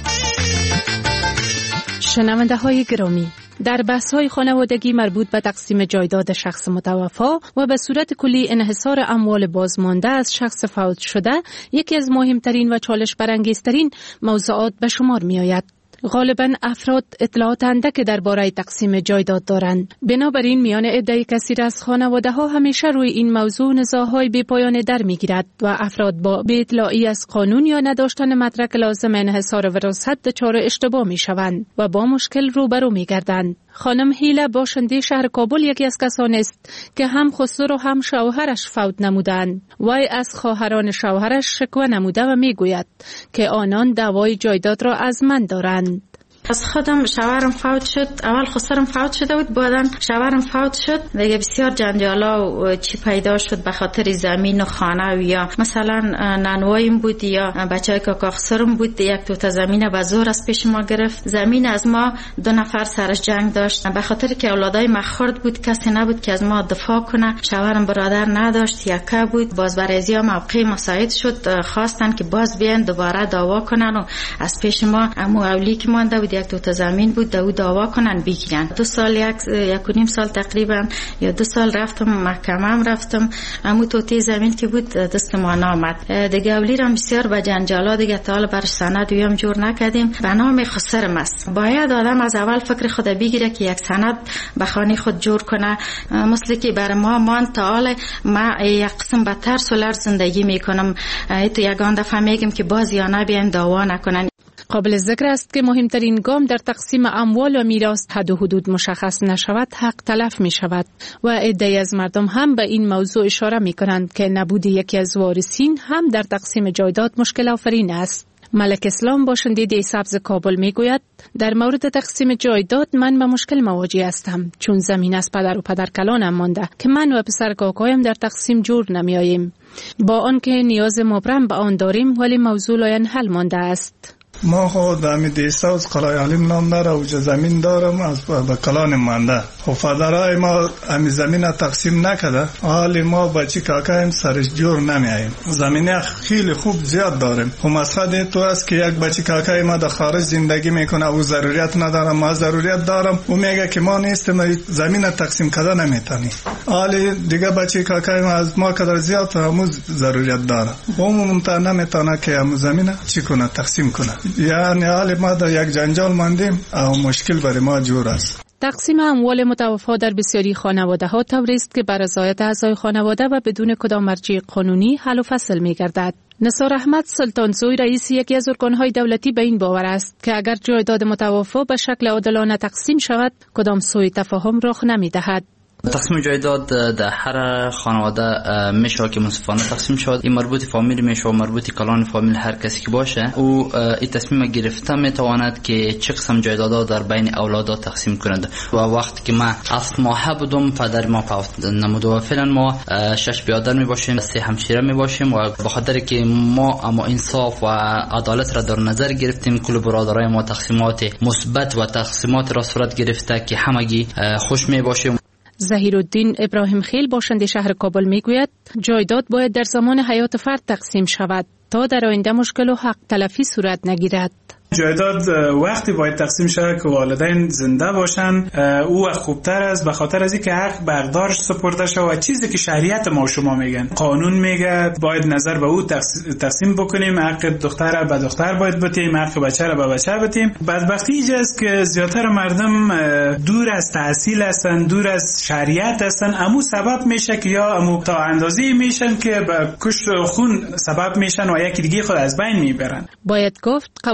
شنونده های گرامی، در بحث های خانوادگی مربوط به تقسیم جایداد شخص متوفا و به صورت کلی انحصار اموال بازمانده از شخص فوت شده یکی از مهمترین و چالش برانگیزترین موضوعات به شمار می آید. غالباً افراد اطلاعات اندک درباره تقسیم جایداد دارند. بنابراین میان عده کثیر از خانواده ها همیشه روی این موضوع نزاع‌های بی‌پایان در میگیرد و افراد با بی اطلاعی از قانون یا نداشتن مدرک لازم انحصار وراثت دچار اشتباه میشوند و با مشکل روبرو میگردند. خانم هیله باشنده شهر کابل یکی از کسانی است که هم خسرو و هم شوهرش فوت نمودند. وی از خواهران شوهرش شکوه نموده و میگوید که آنان دعوای جایداد را از من دارند. از خودم شوهرم فوت شد، اول خسرم فوت شده بود، بعداً شوهرم فوت شد. دیگه بسیار جنجالا و چی پیدا شد به خاطر زمین و خانه، یا مثلا نانوایم بود یا بچهای کاکا خسرم بود، یک توته زمین به زور از پیش ما گرفت. زمین از ما دو نفر سرش جنگ داشت به خاطر که اولادای ما خرد بود، کسی نبود که از ما دفاع کنه. شوهرم برادر نداشت، یکه بود. باز برازیا موقع مساعد شد، خواستن که باز بیان دوباره دعوا کنن و از پیش ما امو اولی که مانده بود یک توته زمین بود دو دعوا کنن بگیرن. دو سال یک یک و نیم سال تقریبا یا دو سال رفتم محکمه هم رفتم، امو توته زمین که بود دست ما نامد. دیگه اولی را بسیار به جنجالا دیگه تا حالا برش سند ویم جور نکردیم. به نام خسرم است. باید آدم از اول فکر خود بگیره که یک سند به خانه خود جور کنه. مثل که بر ما مان تا حالا ما یک قسم به ترس و لرز زندگی میکنم. تو یگان دفعه میگم که باز یا نبین دعوا نکنن. قابل ذکر است که مهمترین گام در تقسیم اموال و میراث حد و حدود مشخص نشود حق تلف می شود و عده‌ای از مردم هم به این موضوع اشاره می کنند که نبود یکی از وارثین هم در تقسیم جایداد مشکل آفرین است. ملک اسلام باشنده دی سبز کابل می گوید در مورد تقسیم جایداد من به مشکل مواجه هستم، چون زمین از پدر و پدر کلانم مانده که من و پسر کاکایم در تقسیم جور نمی آییم. با آنکه نیاز مبرم به آن داریم ولی موضوع لاین حل مانده است. ما خود دامی دیسا از قلای علم نام داره و زمین دارم از به کلان مانده. خب فادرای ما امی زمین تقسیم نکده، حالی ما بچی کاکایم سرش جور نمیاییم. زمینه خیلی خوب زیاد داریم. خب مسئله تو است که یک بچی کاکای ما در خارج زندگی میکنه او ضروریت نداره، ما ضروریت دارم، او میگه که ما نیستیم زمین تقسیم کده نمیتونی. حالی دیگه بچی کاکای ما از ما کدر زیاد همون ضروریت داره، او ممتن نمیتونه که همون زمین چی کنه تقسیم کنه. یعنی حالی ما در یک جنجال ماندیم و مشکل برای ما جور است. تقسیم اموال متوفا در بسیاری خانواده ها طوری است که بر رضایت اعضای خانواده و بدون کدام مرجع قانونی حل و فصل می گردد. نثار احمد سلطانزوی رئیس یکی از ارکانهای دولتی به این باور است که اگر جایداد متوفا به شکل عادلانه تقسیم شود کدام سوء تفاهم رخ نمی دهد. تقسیم جایداد در هر خانواده میشه که منصفانه تقسیم شود. این مربوط فامیل میشه و مربوط کلان فامیل هر کسی که باشه او این تصمیم گرفته میتواند که چه قسم جایدادها در بین اولادا تقسیم کند. و وقتی که ما اصل ماه بودم پدر ما فوت نمود و فعلا ما شش برادر می باشیم، سه همشیره می باشیم و به خاطر که ما اما انصاف و عدالت را در نظر گرفتیم کل برادرای ما تقسیمات مثبت و تقسیمات را صورت گرفته که همگی خوش می باشیم. ظهیرالدین ابراهیم خیل باشنده شهر کابل میگوید جایداد باید در زمان حیات فرد تقسیم شود تا در آینده مشکل و حق تلفی صورت نگیرد. جایداد وقتی باید تقسیم شود که والدین زنده باشن، او خوبتر است به خاطر از اینکه حق بردارش سپرده شود و چیزی که شریعت ما شما میگن قانون میگه باید نظر به او تقسیم بکنیم. حق دختر به دختر باید بدیم، حق بچه را به بچه بدیم. بدبختی اینجاست که زیاتر مردم دور از تحصیل هستن، دور از شریعت هستن، امو سبب میشه که یا امو تا اندازه‌ای میشن که به کشت خون سبب میشن و یکی دیگه خود از بین میبرن. باید گفت قوانین و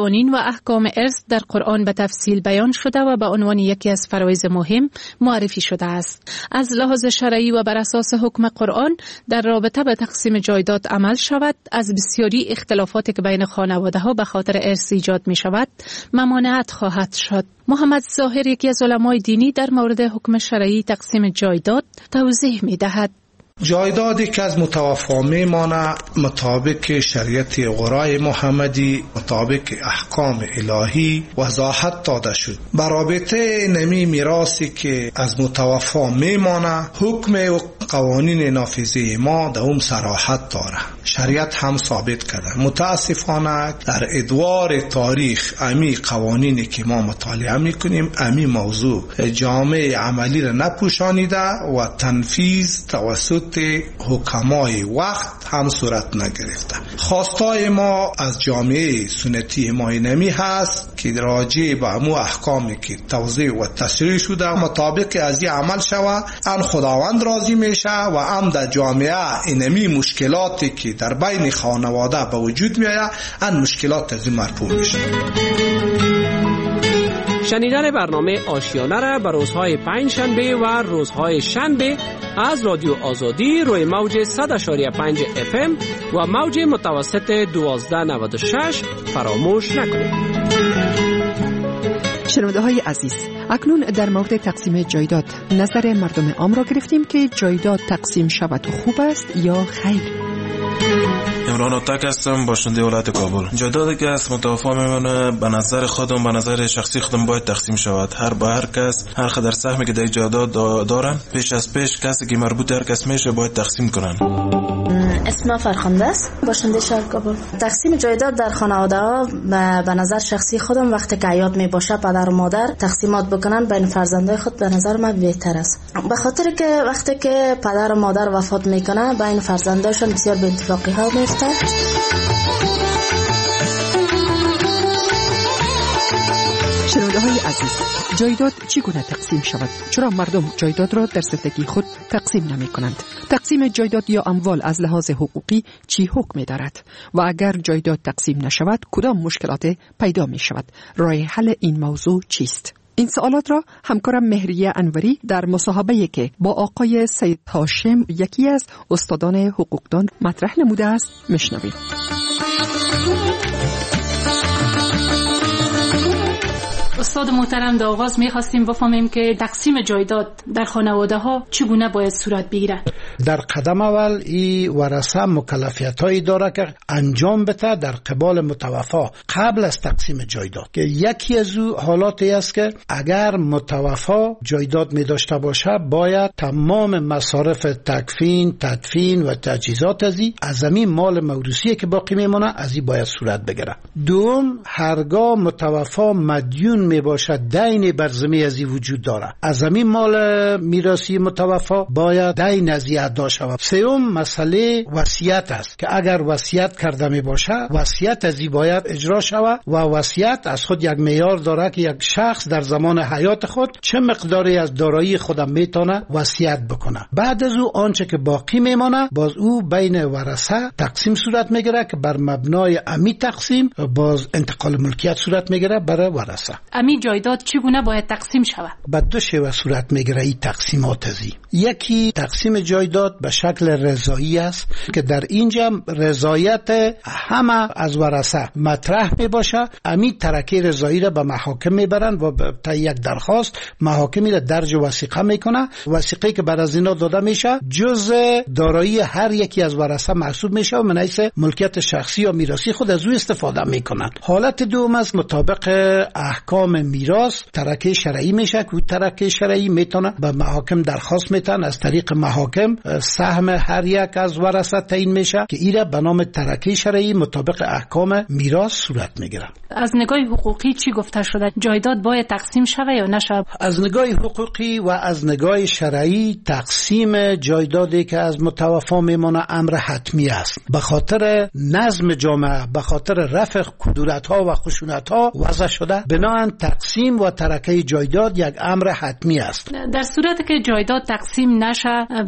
احکام ارث در قرآن به تفصیل بیان شده و به عنوان یکی از فرایض مهم معرفی شده است. از لحاظ شرعی و بر اساس حکم قرآن در رابطه به تقسیم جایداد عمل شود، از بسیاری اختلافاتی که بین خانواده ها به خاطر ارث ایجاد می شود ممانعت خواهد شد. محمد ظاهر، یکی از علمای دینی، در مورد حکم شرعی تقسیم جایداد توضیح می دهد. جایدادی که از متوفا میمانه مطابق شریعت غرای محمدی، مطابق احکام الهی وضاحت داده شد. برابطه نمی میراثی که از متوفا میمانه حکم و قوانین نافذه ما در اون صراحت داره. شریعت هم ثابت کرده. متاسفانه در ادوار تاریخ امی قوانینی که ما مطالعه میکنیم امی موضوع جامعه عملی را نپوشانیده و تنفیذ توسط حکمای وقت هم صورت نگرفته. خواستای ما از جامعه سنتی امام نمی هست که راجع به امو احکامی که توضیح و تشریح شده مطابق از این عمل شود، ان خداوند راضی میشه و هم در جامعه اینمی مشکلاتی که در بین خانواده به وجود میاد ان مشکلات از این مرفوع میشه. شنیدن برنامه آشیانه را به روزهای پنج شنبه و روزهای شنبه از رادیو آزادی روی موج صد و پنج و پنج اف ام و موج متوسط دوازده نود و شش فراموش نکنید. شنونده های عزیز، اکنون در مورد تقسیم جایداد نظر مردم عام را گرفتیم که جایداد تقسیم شود و خوب است یا خیر. عمران اتک هستم، باشنده ولایت کابل. جایدادی که از متوفا میمونه به نظر خودم، به نظر شخصی خودم باید تقسیم شود. هر با هر کس هر قدر سهمی که در جایداد دارن پیش از پیش کسی که مربوط هر کس میشه باید تقسیم کنن. اسم فرخنده است، باشنده شهر کابل. تقسیم جایداد در خانواده ها به نظر شخصی خودم وقتی که حیات می باشه پدر و مادر تقسیمات بکنن بین فرزندای خود به نظر من بهتر است، به خاطر که وقتی که پدر و مادر وفات میکنه بین فرزنداشون بسیار به اتفاقی ها میفته. شنونده های عزیز، جایداد چگونه تقسیم شود؟ چرا مردم جایداد را در زندگی خود تقسیم نمی کنند؟ تقسیم جایداد یا اموال از لحاظ حقوقی چی حکم دارد؟ و اگر جایداد تقسیم نشود کدام مشکلات پیدا می شود؟ راه حل این موضوع چیست؟ این سوالات را همکارم مهریه انوری در مصاحبه‌ای که با آقای سید هاشم، یکی از استادان حقوقدان، مطرح نموده است میشنوید. استاد محترم، در آغاز می‌خواستیم بفهمیم که تقسیم جایداد در خانواده ها چگونه باید صورت بگیرد. در قدم اول این ورثه مکلفیتایی داره که انجام بده در قبال متوفا قبل از تقسیم جایداد، که یکی از او حالاتی است که اگر متوفا جایداد می داشته باشه باید تمام مصارف تکفین، تدفین و تجهیزات ازی از همین مال موروثی که باقی میمونه از این باید صورت بگیره. دوم، هرگاه متوفا مدیون می باشد دین بر ذمه ازی وجود داره، از همین مال میراثی متوفا باید دین ازی ادا شود. سوم، مسئله وصیت است که اگر وصیت کرده می باشه وصیت ازی باید اجرا شود و وصیت از خود یک معیار داره که یک شخص در زمان حیات خود چه مقداری از دارایی خودم میتونه وصیت بکنه. بعد از او آنچه که باقی میمانه باز او بین ورثه تقسیم صورت میگیره که بر مبنای امی تقسیم باز انتقال ملکیت صورت میگیره برای ورثه. امی جایداد چگونه باید تقسیم شود؟ به دو شیوه صورت میگیره این تقسیمات ازی. یکی تقسیم جایداد به شکل رضایی است که در اینجا رضایت همه از ورثه مطرح می باشه. امی ترکه رضایی را به محاکم میبرن و تا یک درخواست محاکمی را درج وثیقه میکنه. وثیقه که بر از اینا داده میشه جز دارایی هر یکی از ورثه محسوب میشه و من حیث ملکیت شخصی یا میراثی خود از او استفاده میکنن. حالت دوم است مطابق احکام میراث ترکه شرعی میشه که ترکه شرعی میتونه به محاکم درخواست میتن، از طریق محاکم سهم هر یک از ورثه تعیین میشه که ایره به نام ترکه شرعی مطابق احکام میراث صورت میگیره. از نگاه حقوقی چی گفته شده؟ جایداد باید تقسیم شوه یا نشه؟ از نگاه حقوقی و از نگاه شرعی تقسیم جایدادی که از متوفا میمونه امر حتمی است. به خاطر نظم جامعه، به خاطر رفع کدورت‌ها و خشونت‌ها وضع شده، بنابراین تقسیم و ترکه جایداد یک امر حتمی است. در صورتی که جایداد تقسیم نشه برای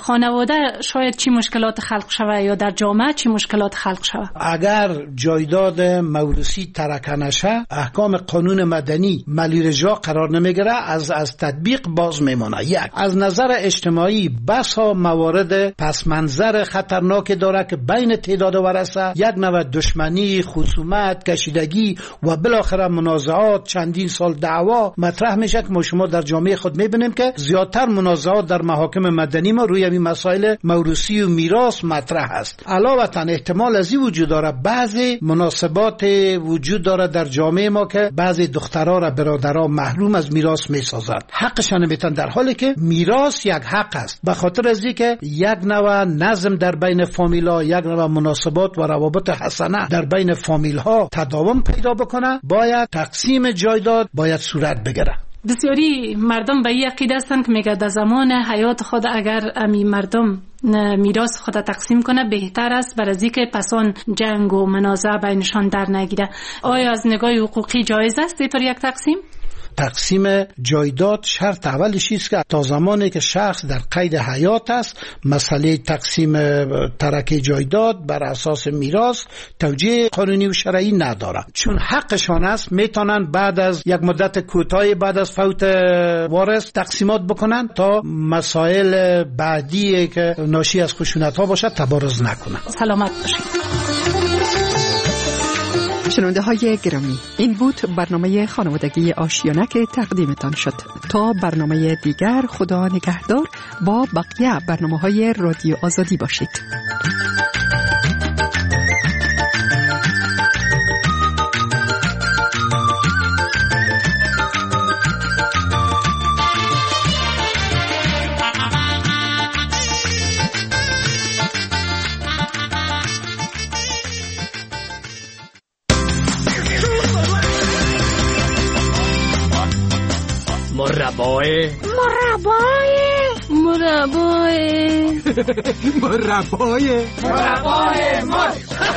خانواده شاید چی مشکلات خلق شوه یا در جامعه چی مشکلات خلق شوه؟ اگر جایداد موروثی ترک نشه، احکام قانون مدنی ملیرجا قرار نمیگیره، از از تطبیق باز میمونه. یک، از نظر اجتماعی بسا موارد پس منظر خطرناک داره که بین تعداد ورثه یک نوع دشمنی، خصومت، کشیدگی و بالاخره منازعات، چندین سال دعوا مطرح میشه که ما شما در جامعه خود میبینیم که زیادتر منازعات در محاکم مدنی ما روی این مسائل موروثی و میراث مطرح است. علاوه بر احتمال از این وجود داره بعضی مناسبات وجود داره در جامعه ما که بعضی دخترها را برادرها محروم از میراث میسازند، حقشان نمیتن، در حالی که میراث یک حق است. به خاطر از اینکه یک نوع نظم در بین فامیل‌ها، یک نوع مناسبات و روابط حسنه در بین فامیل‌ها تداوم پیدا بکنه، باید تقسیم جایداد باید صورت بگیره. بسیاری مردم به این عقیده هستند که میگه در زمان حیات خود اگر امی مردم میراث خود تقسیم کنه بهتر است، برای از اینکه پسان جنگ و منازعه بینشان در نگیره. آیا از نگاه حقوقی جایز است اینطور یک تقسیم؟ تقسیم جایداد شرط اولش است که تا زمانی که شخص در قید حیات است، مسئله تقسیم ترکه جایداد بر اساس میراث توجیه قانونی و شرعی نداره، چون حقشان است. میتونن بعد از یک مدت کوتاهی بعد از فوت وارث تقسیمات بکنن تا مسائل بعدی که ناشی از خشونت ها باشه تبارز نکنن. سلامت باشید. شنونده های گرامی، این بود برنامه خانوادگی آشیانه که تقدیمتان شد. تا برنامه دیگر، خدا نگهدار. با بقیه برنامه های رادیو آزادی باشید. مربای مربای مربای مربای مربای مر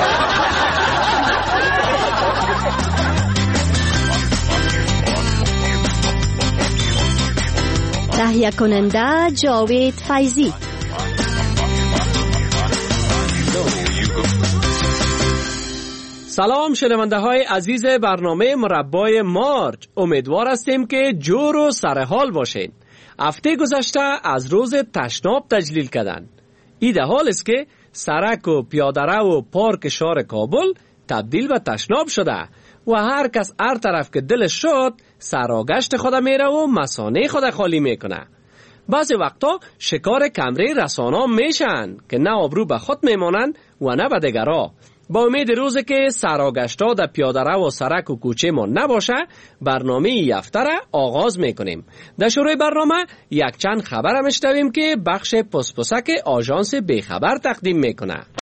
تهیه کننده جاوید فیضی. سلام شنونده های عزیز برنامه مربای مارج، امیدوار هستیم که جور و سرحال باشین. هفته گذشته از روز تشناب تجلیل کردن. ایده حال است که سرک و پیاده‌رو و پارک شهر کابل تبدیل به تشناب شده و هر کس هر طرف که دلش شد سراگشت خود میره و مسانه خود خالی میکنه. بعضی وقتا شکار کمره رسانا میشن که نه آبرو به خود میمانن و نه به دیگرها. با امید روزی که سراگشتا در پیاده‌رو و سرک و کوچه ما نباشه، برنامه این هفته را آغاز میکنیم. در شروع برنامه یک چند خبر هم شنویم که بخش پسپسک آژانس بیخبر تقدیم میکنه.